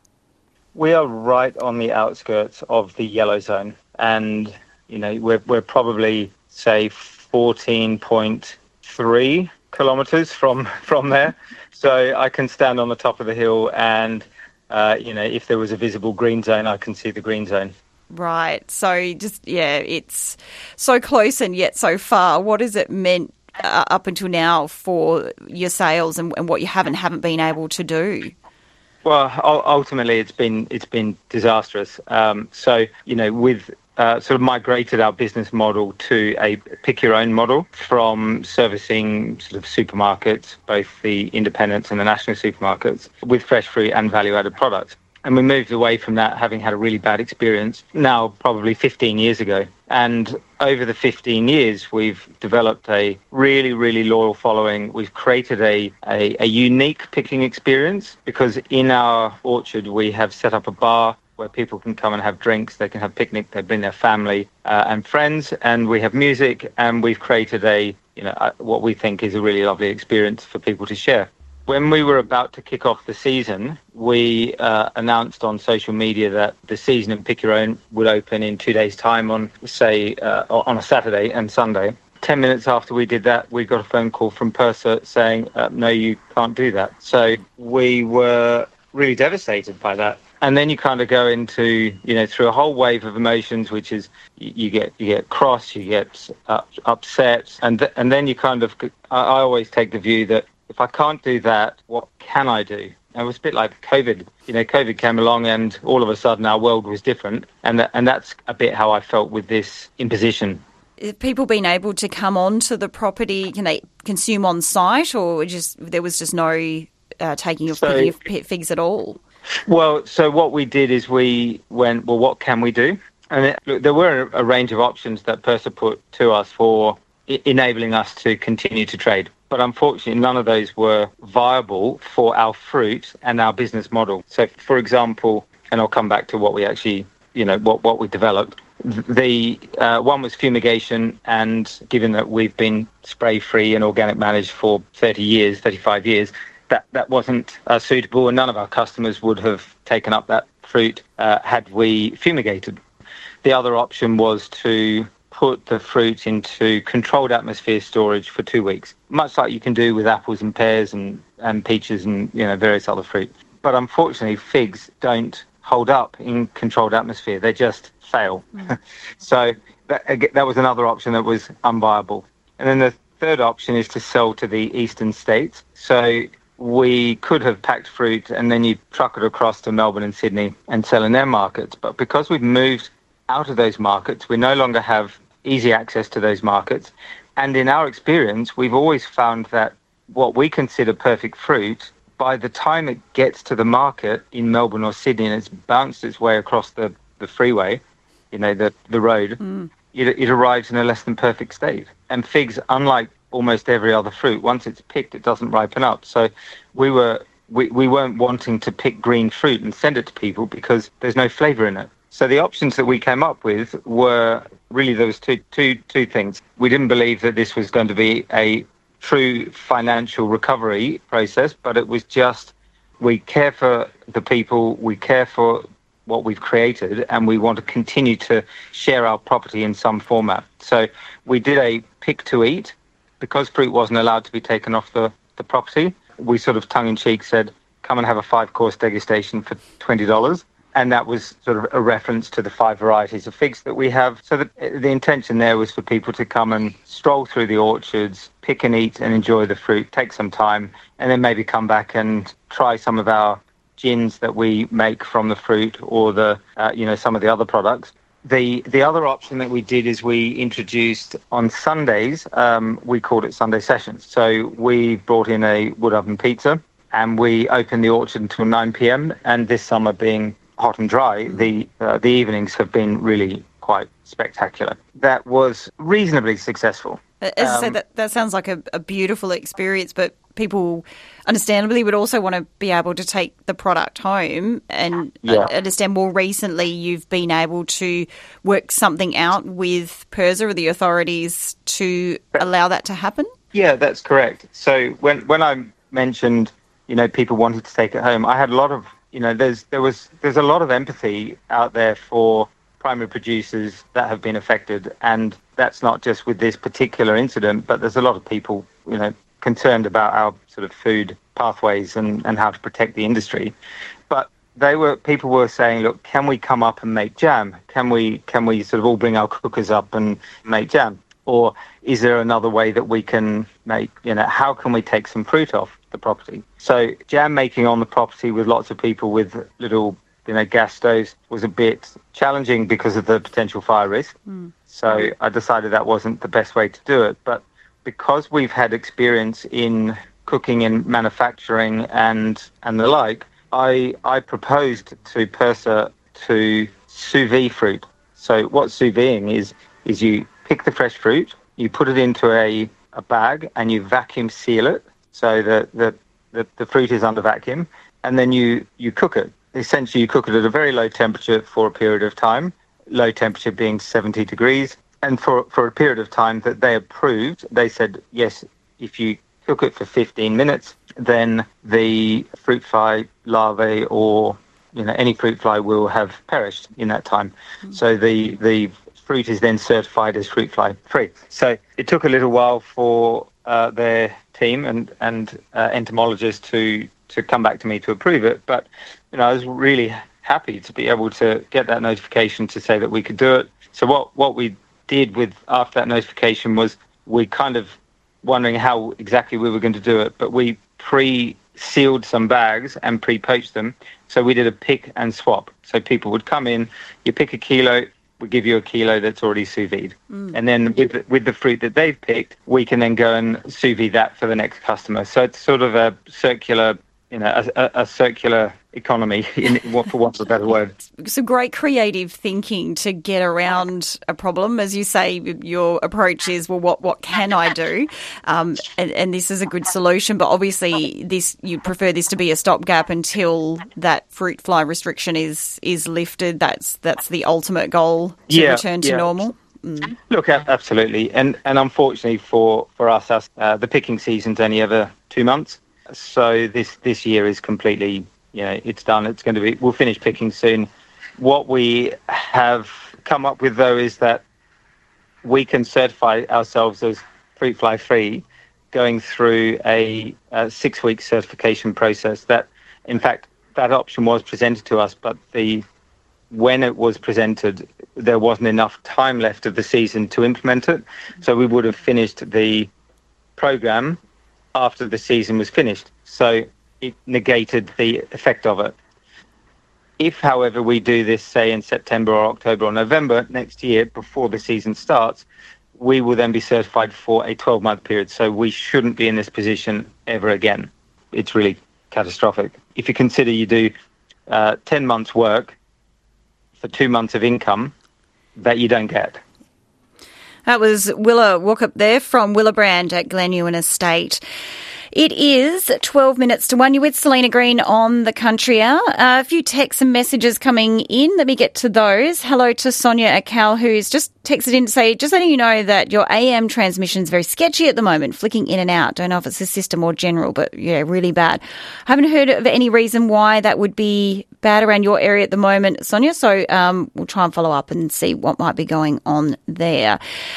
We are right on the outskirts of the yellow zone, and you know we're we're probably say fourteen point three kilometres from from there. So I can stand on the top of the hill, and uh, you know if there was a visible green zone, I can see the green zone. Right. So just yeah, it's so close and yet so far. What has it meant uh, up until now for your sales and, and what you haven't haven't been able to do? Well, ultimately, it's been it's been disastrous. Um, so, you know, we've uh, sort of migrated our business model to a pick your own model from servicing sort of supermarkets, both the independents and the national supermarkets, with fresh fruit and value-added products. And we moved away from that, having had a really bad experience now probably fifteen years ago. And over the fifteen years, we've developed a really, really loyal following. We've created a, a, a unique picking experience because in our orchard, we have set up a bar where people can come and have drinks. They can have picnic. They bring their family uh, and friends. And we have music. And we've created a, you know, uh, what we think is a really lovely experience for people to share. When we were about to kick off the season, we uh, announced on social media that the season in Pick Your Own would open in two days' time on, say, uh, on a Saturday and Sunday. Ten minutes after we did that, we got a phone call from PIRSA saying, uh, no, you can't do that. So we were really devastated by that. And then you kind of go into, you know, through a whole wave of emotions, which is you get you get cross, you get uh, upset, and th- and then you kind of, I, I always take the view that if I can't do that, what can I do? And it was a bit like COVID. You know, COVID came along and all of a sudden our world was different. And that, and that's a bit how I felt with this imposition. Have people been able to come onto the property? Can they consume on site, or just there was just no uh, taking of, so, of figs at all? Well, so what we did is we went, well, what can we do? And it, look, there were a range of options that PIRSA put to us for I- enabling us to continue to trade. But unfortunately, none of those were viable for our fruit and our business model. So, for example, and I'll come back to what we actually, you know, what, what we developed. The uh, one was fumigation, and given that we've been spray-free and organic managed for thirty years, thirty-five years, that, that wasn't uh, suitable, and none of our customers would have taken up that fruit uh, had we fumigated. The other option was to put the fruit into controlled atmosphere storage for two weeks, much like you can do with apples and pears and, and peaches and, you know, various other fruit. But unfortunately, figs don't hold up in controlled atmosphere. They just fail. Mm. So that, that was another option that was unviable. And then the third option is to sell to the eastern states. So we could have packed fruit and then you truck it across to Melbourne and Sydney and sell in their markets. But because we've moved out of those markets, we no longer have easy access to those markets. And in our experience, we've always found that what we consider perfect fruit, by the time it gets to the market in Melbourne or Sydney and it's bounced its way across the, the freeway, you know, the, the road, mm. it, it arrives in a less than perfect state. And figs, unlike almost every other fruit, once it's picked, it doesn't ripen up. So we were we, we weren't wanting to pick green fruit and send it to people because there's no flavour in it. So the options that we came up with were really there was two, two, two things. We didn't believe that this was going to be a true financial recovery process, but it was just we care for the people, we care for what we've created, and we want to continue to share our property in some format. So we did a pick to eat because fruit wasn't allowed to be taken off the, the property. We sort of tongue-in-cheek said, come and have a five-course degustation for twenty dollars. And that was sort of a reference to the five varieties of figs that we have. So the, the intention there was for people to come and stroll through the orchards, pick and eat and enjoy the fruit, take some time, and then maybe come back and try some of our gins that we make from the fruit or the, uh, you know, some of the other products. The the other option that we did is we introduced on Sundays, um, we called it Sunday Sessions. So we brought in a wood oven pizza and we opened the orchard until nine p.m. And this summer being hot and dry, the uh, the evenings have been really quite spectacular. That was reasonably successful. As I Um, said, that, that sounds like a, a beautiful experience, but people understandably would also want to be able to take the product home. And Yeah. I understand more recently you've been able to work something out with PIRSA or the authorities to allow that to happen? Yeah, that's correct. So when when I mentioned, you know, people wanted to take it home, I had a lot of, you know, there's there was there's a lot of empathy out there for primary producers that have been affected, and that's not just with this particular incident, but there's a lot of people, you know, concerned about our sort of food pathways and, and how to protect the industry. But they were people were saying, look, can we come up and make jam? Can we can we sort of all bring our cookers up and make jam? Or is there another way that we can make, you know, how can we take some fruit off the property? So jam making on the property with lots of people with little, you know, gas stoves was a bit challenging because of the potential fire risk. Mm. So I decided that wasn't the best way to do it. But because we've had experience in cooking and manufacturing and and the like, I I proposed to PIRSA to sous vide fruit. So what sous videing is, is you pick the fresh fruit, you put it into a, a bag and you vacuum seal it so that the, the, the fruit is under vacuum, and then you, you cook it. Essentially, you cook it at a very low temperature for a period of time, low temperature being seventy degrees. And for, for a period of time that they approved, they said, yes, if you cook it for fifteen minutes, then the fruit fly larvae or, you know, any fruit fly will have perished in that time. Mm. So the, the fruit is then certified as fruit fly free. So it took a little while for uh, their team and, and uh, entomologists to, to come back to me to approve it. But, you know, I was really happy to be able to get that notification to say that we could do it. So what, what we did with after that notification was we kind of wondering how exactly we were going to do it, but we pre-sealed some bags and pre-poached them. So we did a pick and swap. So people would come in, you pick a kilo, we give you a kilo that's already sous vide. Mm. And then with the, with the fruit that they've picked, we can then go and sous vide that for the next customer. So it's sort of a circular, you know, a, a, a circular economy, in, for want of a better word. Some great creative thinking to get around a problem. As you say, your approach is, well, what, what can I do? Um, and, and this is a good solution, but obviously this you prefer this to be a stopgap until that fruit fly restriction is is lifted. That's that's the ultimate goal, to yeah, return to yeah. normal. Mm. Look, absolutely. And and unfortunately for, for us, us uh, the picking season's only ever two months. So this, this year is completely, you know, it's done. It's going to be, we'll finish picking soon. What we have come up with, though, is that we can certify ourselves as fruit fly free going through a, a six-week certification process. That, in fact, that option was presented to us, but the when it was presented, there wasn't enough time left of the season to implement it. So we would have finished the program after the season was finished. So it negated the effect of it. If, however, we do this, say, in September or October or November next year, before the season starts, we will then be certified for a twelve-month period. So we shouldn't be in this position ever again. It's really catastrophic. If you consider you do uh, ten months' work for two months of income that you don't get. That was Willa Walkup there from Willabrand at Glenewan Estate. It is twelve minutes to one. You're with Selena Green on the Country Hour. Uh, a few texts and messages coming in. Let me get to those. Hello to Sonia at Cal, who's just texted in to say, just letting you know that your A M transmission is very sketchy at the moment, flicking in and out. Don't know if it's the system or general, but yeah, really bad. I haven't heard of any reason why that would be bad around your area at the moment, Sonia, so um, we'll try and follow up and see what might be going on there.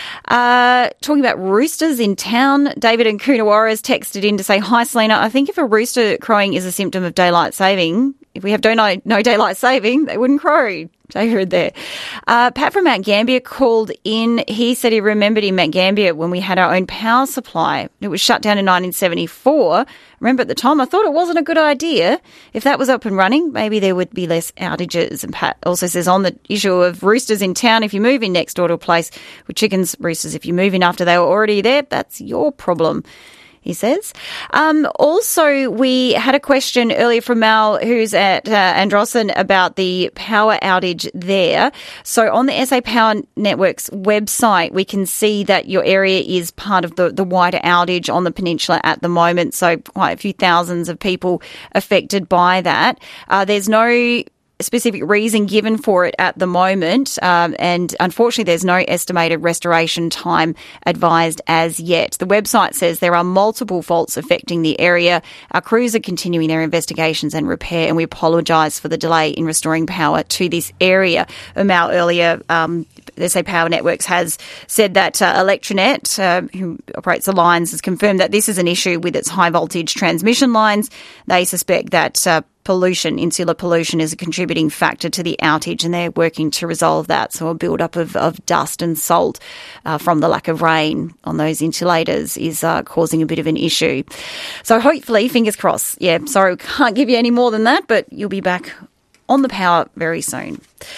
Uh, talking about roosters in town, David in Coonawarra has texted in to say, hi, Selena, I think if a rooster crowing is a symptom of daylight saving, if we have no, no daylight saving, they wouldn't crow. David there. Uh, Pat from Mount Gambier called in. He said he remembered in Mount Gambier when we had our own power supply. It was shut down in nineteen seventy-four. Remember at the time, I thought it wasn't a good idea. If that was up and running, maybe there would be less outages. And Pat also says on the issue of roosters in town, if you move in next door to a place with chickens, roosters, if you move in after they were already there, that's your problem, he says. Um, also, we had a question earlier from Mal, who's at uh, Androssan, about the power outage there. So on the S A Power Network's website, we can see that your area is part of the, the wider outage on the peninsula at the moment. So quite a few thousands of people affected by that. Uh, there's no specific reason given for it at the moment, um, and unfortunately there's no estimated restoration time advised as yet. The website says there are multiple faults affecting the area. Our crews are continuing their investigations and repair, and we apologise for the delay in restoring power to this area. Mal earlier, um, S A Power Networks has said that uh, Electronet, uh, who operates the lines, has confirmed that this is an issue with its high voltage transmission lines. They suspect that uh, pollution, insular pollution, is a contributing factor to the outage, and they're working to resolve that. So a build-up of, of dust and salt uh, from the lack of rain on those insulators is uh, causing a bit of an issue. So hopefully, fingers crossed. Yeah, sorry, can't give you any more than that, but you'll be back on the power very soon.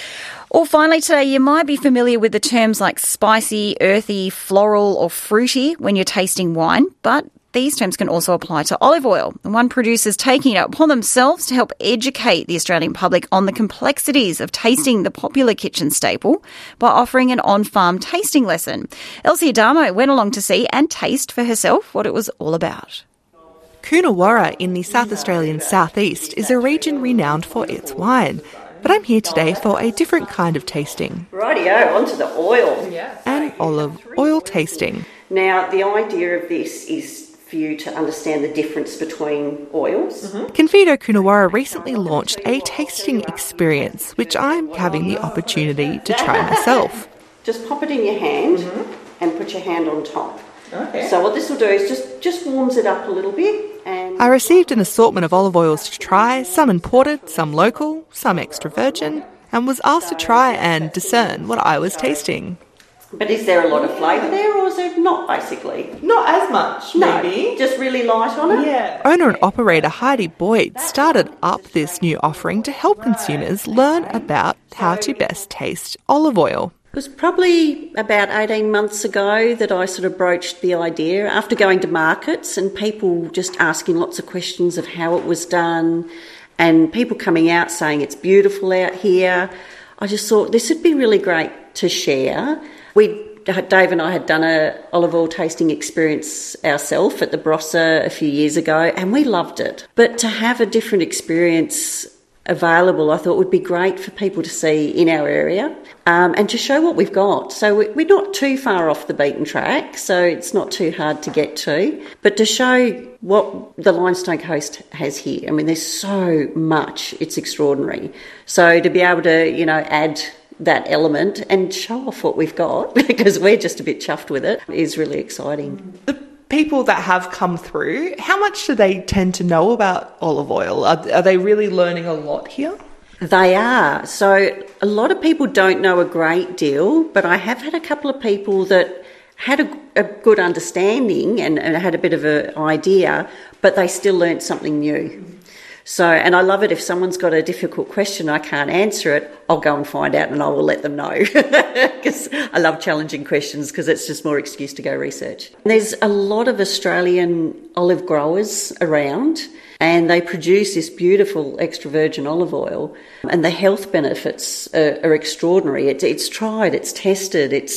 Or finally today, you might be familiar with the terms like spicy, earthy, floral or fruity when you're tasting wine, but these terms can also apply to olive oil. And one producer's taking it upon themselves to help educate the Australian public on the complexities of tasting the popular kitchen staple by offering an on-farm tasting lesson. Elsie Adamo went along to see and taste for herself what it was all about. Coonawarra in the South Australian southeast is a region renowned for its wine. But I'm here today for a different kind of tasting. Rightio, onto the oil. An olive oil tasting. Now, the idea of this is for you to understand the difference between oils. Mm-hmm. Confido Coonawarra recently launched a tasting experience, which I'm having the opportunity to try myself. Just pop it in your hand mm-hmm. and put your hand on top. Okay. So what this will do is just, just warms it up a little bit. And I received an assortment of olive oils to try, some imported, some local, some extra virgin, and was asked to try and discern what I was tasting. But is there a lot of flavour there, or is it not, basically? Not as much, no, maybe. Just really light on it? Yeah. Owner and operator Heidi Boyd started up this new offering to help consumers learn about how to best taste olive oil. It was probably about eighteen months ago that I sort of broached the idea after going to markets and people just asking lots of questions of how it was done and people coming out saying it's beautiful out here. I just thought this would be really great to share. We, Dave and I had done a olive oil tasting experience ourselves at the Barossa a few years ago and we loved it. But to have a different experience available, I thought would be great for people to see in our area um, and to show what we've got. So we're not too far off the beaten track, so it's not too hard to get to, but to show what the Limestone Coast has here. I mean, there's so much, it's extraordinary. So to be able to, you know, add that element and show off what we've got, because we're just a bit chuffed with it, is really exciting. The people that have come through, how much do they tend to know about olive oil? Are, are they really learning a lot here? They are. So a lot of people don't know a great deal, but I have had a couple of people that had a, a good understanding and, and had a bit of an idea, but they still learnt something new. So, and I love it if someone's got a difficult question, I can't answer it, I'll go and find out and I will let them know. Because I love challenging questions because it's just more excuse to go research. There's a lot of Australian olive growers around and they produce this beautiful extra virgin olive oil and the health benefits are, are extraordinary. It's, it's tried, it's tested, it's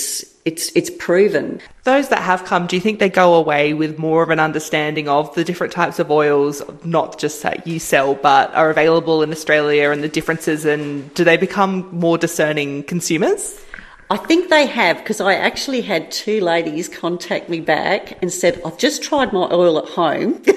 it's it's proven. Those that have come, do you think they go away with more of an understanding of the different types of oils, not just that you sell, but are available in Australia and the differences, and do they become more discerning consumers? I think they have, because I actually had two ladies contact me back and said, I've just tried my oil at home, which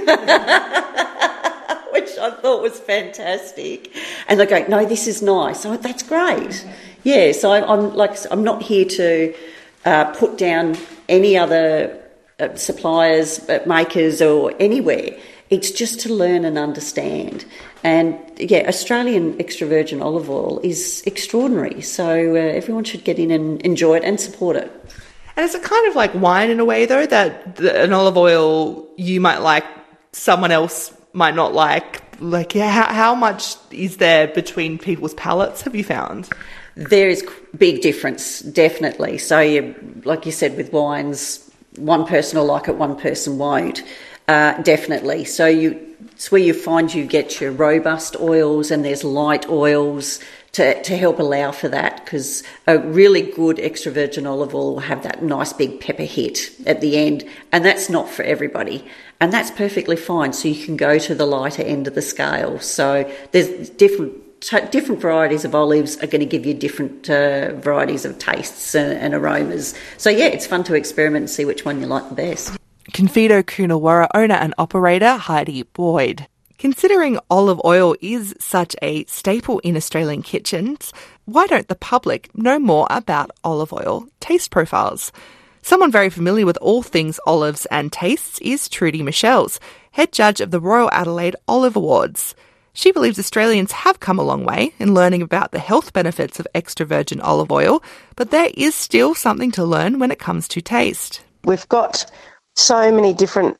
I thought was fantastic. And they go, no, this is nice. Oh, that's great. Yeah, so I, I'm like, I'm not here to uh, put down any other uh, suppliers, uh, makers or anywhere. It's just to learn and understand. And, yeah, Australian extra virgin olive oil is extraordinary. So uh, everyone should get in and enjoy it and support it. And is it kind of like wine in a way, though, that the, an olive oil you might like, someone else might not like? Like, yeah, how, how much is there between people's palates, have you found? There is big difference, definitely. So, you, like you said, with wines, one person will like it, one person won't. Uh, definitely. So you, it's where you find you get your robust oils and there's light oils to, to help allow for that, because a really good extra virgin olive oil will have that nice big pepper hit at the end, and that's not for everybody. And that's perfectly fine. So you can go to the lighter end of the scale. So there's different t- different varieties of olives are going to give you different uh, varieties of tastes and, and aromas. So yeah, it's fun to experiment and see which one you like the best. Confito Coonawarra owner and operator Heidi Boyd. Considering olive oil is such a staple in Australian kitchens, why don't the public know more about olive oil taste profiles? Someone very familiar with all things olives and tastes is Trudy Michels, head judge of the Royal Adelaide Olive Awards. She believes Australians have come a long way in learning about the health benefits of extra virgin olive oil, but there is still something to learn when it comes to taste. We've got so many different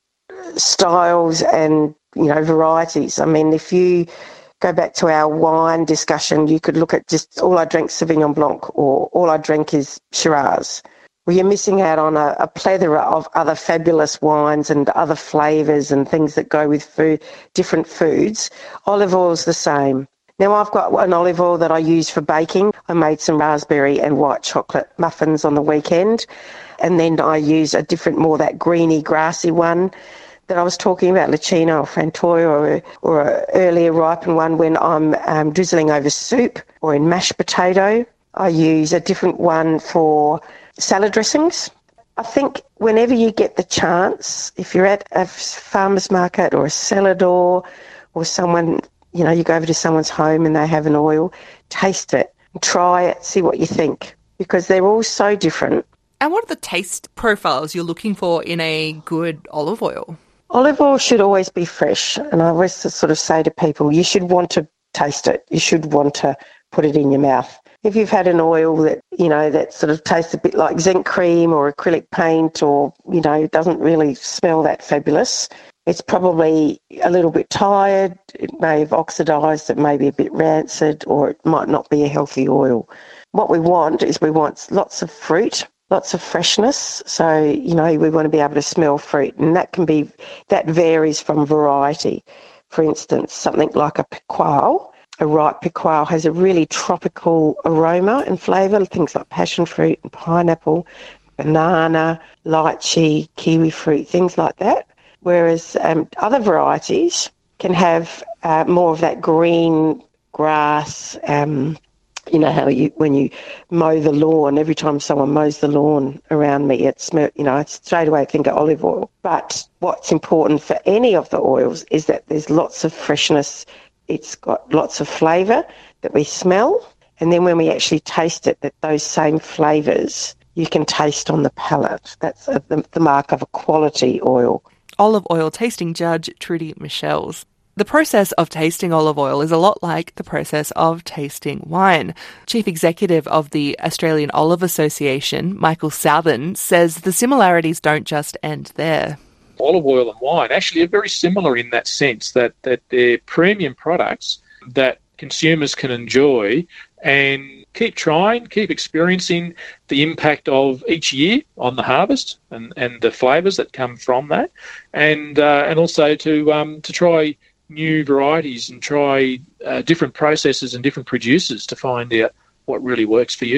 styles and, you know, varieties. I mean, if you go back to our wine discussion, you could look at just all I drink Sauvignon Blanc or all I drink is Shiraz. Well, you're missing out on a, a plethora of other fabulous wines and other flavours and things that go with food, different foods. Olive oil's the same. Now, I've got an olive oil that I use for baking. I made some raspberry and white chocolate muffins on the weekend. And then I use a different, more that greeny, grassy one that I was talking about, Licino or Frantoio, or, or an earlier ripened one when I'm um, drizzling over soup or in mashed potato. I use a different one for salad dressings. I think whenever you get the chance, if you're at a farmer's market or a cellador or someone, you know, you go over to someone's home and they have an oil, taste it, try it, see what you think, because they're all so different. And what are the taste profiles you're looking for in a good olive oil? Olive oil should always be fresh. And I always sort of say to people, you should want to taste it. You should want to put it in your mouth. If you've had an oil that, you know, that sort of tastes a bit like zinc cream or acrylic paint or, you know, doesn't really smell that fabulous, it's probably a little bit tired. It may have oxidised. It may be a bit rancid, or it might not be a healthy oil. What we want is we want lots of fruit, lots of freshness. So, you know, we want to be able to smell fruit, and that can be, that varies from variety. For instance, something like a piqual, a ripe piqual has a really tropical aroma and flavour, things like passion fruit and pineapple, banana, lychee, kiwi fruit, things like that. Whereas um, other varieties can have uh, more of that green grass, um, you know, how you, when you mow the lawn, every time someone mows the lawn around me, it's, you know, straight away I think of olive oil. But what's important for any of the oils is that there's lots of freshness. It's got lots of flavour that we smell. And then when we actually taste it, that those same flavours you can taste on the palate. That's a, the, the mark of a quality oil. Olive oil tasting judge Trudy Michels. The process of tasting olive oil is a lot like the process of tasting wine. Chief Executive of the Australian Olive Association, Michael Southern, says the similarities don't just end there. Olive oil and wine actually are very similar in that sense, that, that they're premium products that consumers can enjoy and keep trying, keep experiencing the impact of each year on the harvest and, and the flavours that come from that, and uh, and also to um, to try new varieties and try uh, different processes and different producers to find out what really works for you.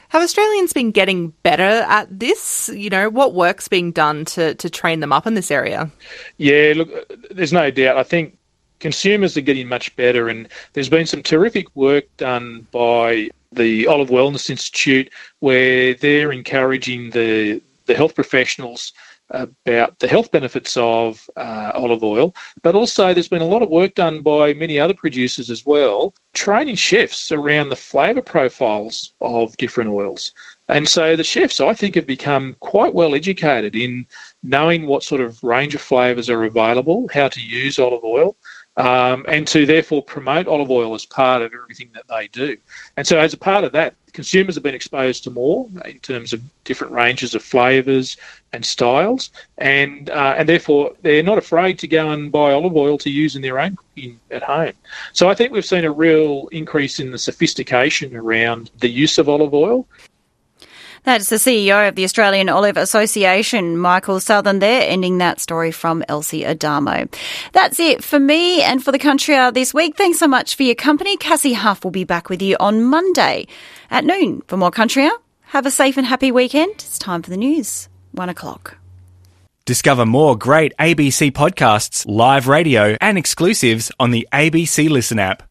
Have Australians been getting better at this? You know, what work's being done to, to train them up in this area? Yeah, look, there's no doubt. I think consumers are getting much better, and there's been some terrific work done by the Olive Wellness Institute where they're encouraging the, the health professionals about the health benefits of uh, olive oil, but also there's been a lot of work done by many other producers as well, training chefs around the flavour profiles of different oils. And so the chefs, I think, have become quite well educated in knowing what sort of range of flavours are available, how to use olive oil, um, and to therefore promote olive oil as part of everything that they do. And so as a part of that, consumers have been exposed to more in terms of different ranges of flavours and styles, and uh, and therefore they're not afraid to go and buy olive oil to use in their own cooking at home. So I think we've seen a real increase in the sophistication around the use of olive oil. That's the C E O of the Australian Olive Association, Michael Southern there, ending that story from Elsie Adamo. That's it for me and for the Country Hour this week. Thanks so much for your company. Cassie Huff will be back with you on Monday at noon for more Country Hour. Have a safe and happy weekend. It's time for the news. One o'clock. Discover more great A B C podcasts, live radio and exclusives on the A B C Listen app.